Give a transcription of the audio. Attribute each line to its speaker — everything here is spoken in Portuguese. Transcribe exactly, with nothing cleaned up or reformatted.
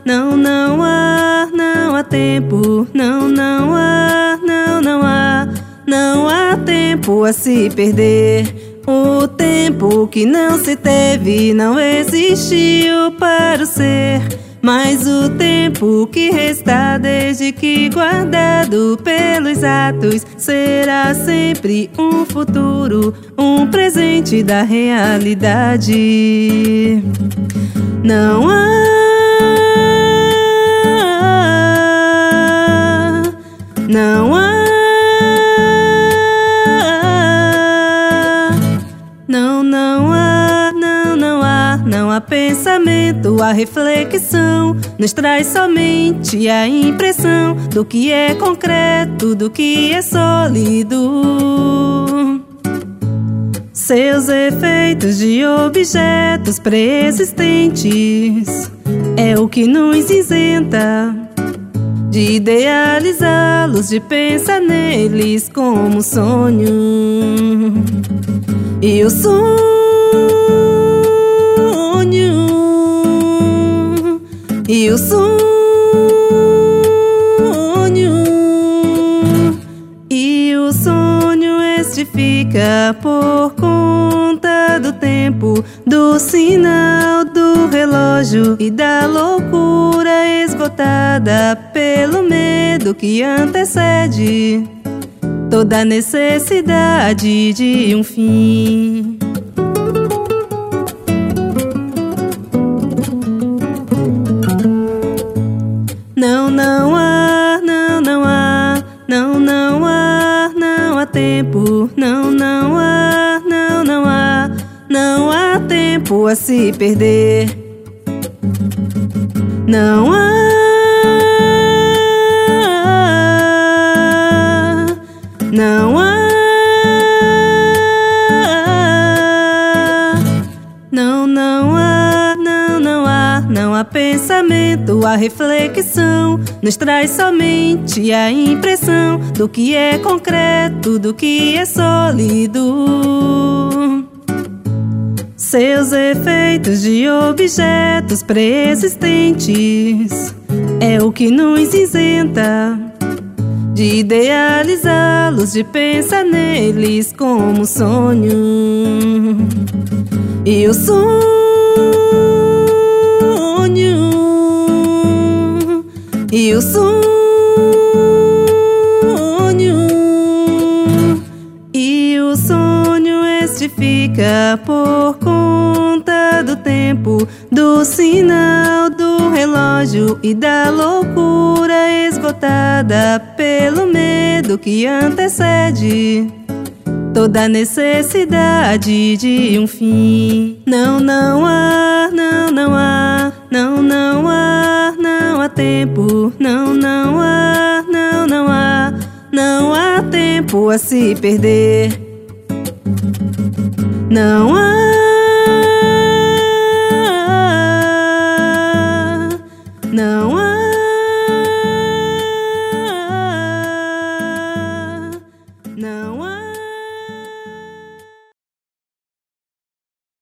Speaker 1: não, não há, não há tempo, não, não há, não, não há, não há tempo a se perder. O tempo que não se teve não existiu para o ser, mas o tempo que resta desde que guardado pelos atos será sempre um futuro, um presente da realidade. Não há, não há, não, não há, não, não há, não há pensamento, a reflexão nos traz somente a impressão do que é concreto, do que é sólido. Seus efeitos de objetos preexistentes é o que nos isenta de idealizá-los, de pensar neles como sonho. E o sonho, e o sonho, e o sonho este fica por conta do tempo, do sinal do relógio e da loucura esgotada pelo medo que antecede toda necessidade de um fim. Não, não há, não, não há, não, não há, não há tempo, não, não há, não, não há, não há tempo a se perder. Não há, não há, não, não há, não, não há, não há pensamento, a reflexão nos traz somente a impressão do que é concreto, do que é sólido. Seus efeitos de objetos preexistentes é o que nos isenta de idealizá-los, de pensar neles como sonho. E o sonho, e o sonho, e o sonho este fica por conta do tempo, do sinal do relógio e da loucura esgotada pelo medo que antecede toda necessidade de um fim. Não, não há, não, não há, não, não há, não há tempo, não, não há, não, não há, não há tempo a se perder. Não há,